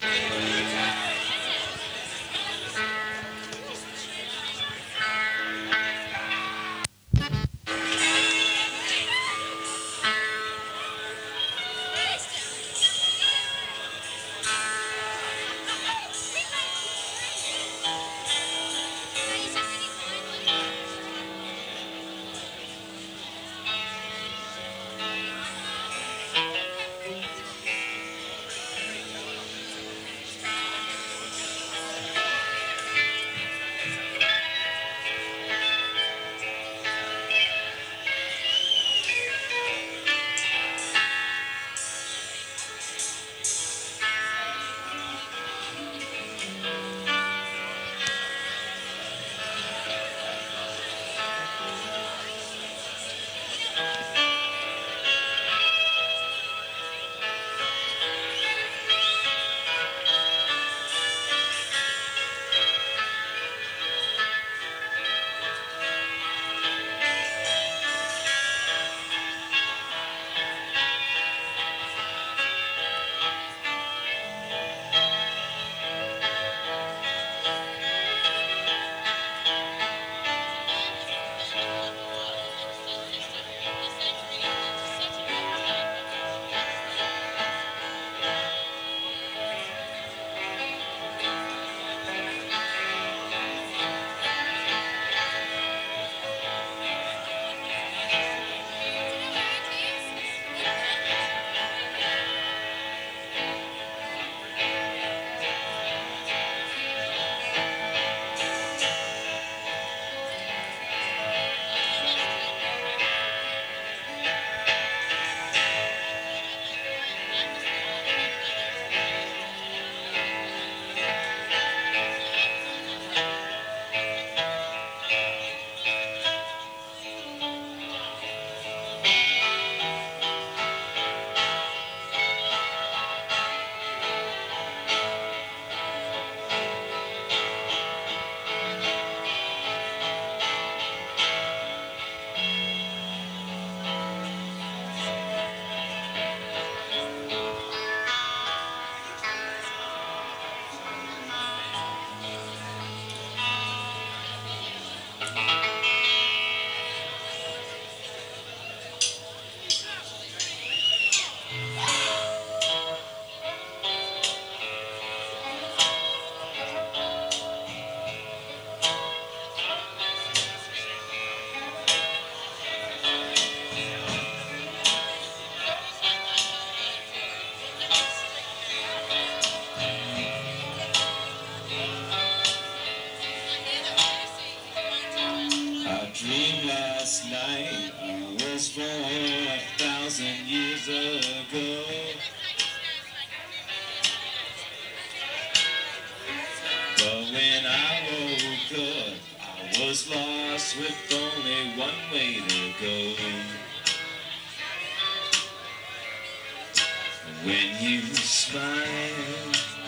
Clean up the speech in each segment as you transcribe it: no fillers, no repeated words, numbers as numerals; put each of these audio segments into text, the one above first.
I dreamed last night I was 4,000 years ago. But when I woke up, I was lost with only one way to go. When you smile,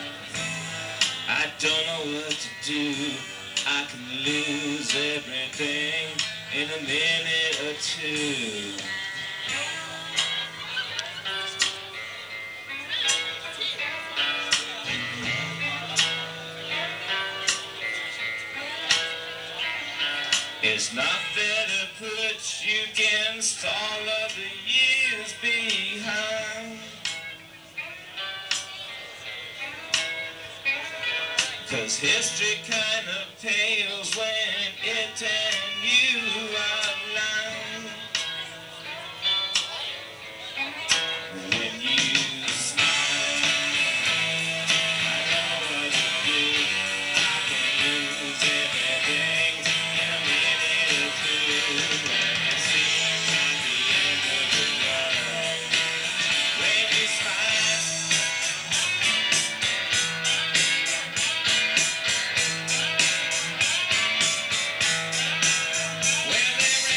I don't know what to do. I can lose everything in a minute or two. It's not fair to put you against all of the years behind. 'Cause history kind of pales when it and you outline. When you smile, I know what to do. I can lose everything in a minute or two. And it seems like the end of the world. When you smile, when there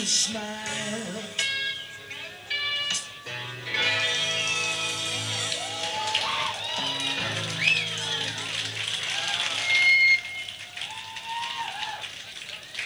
smile.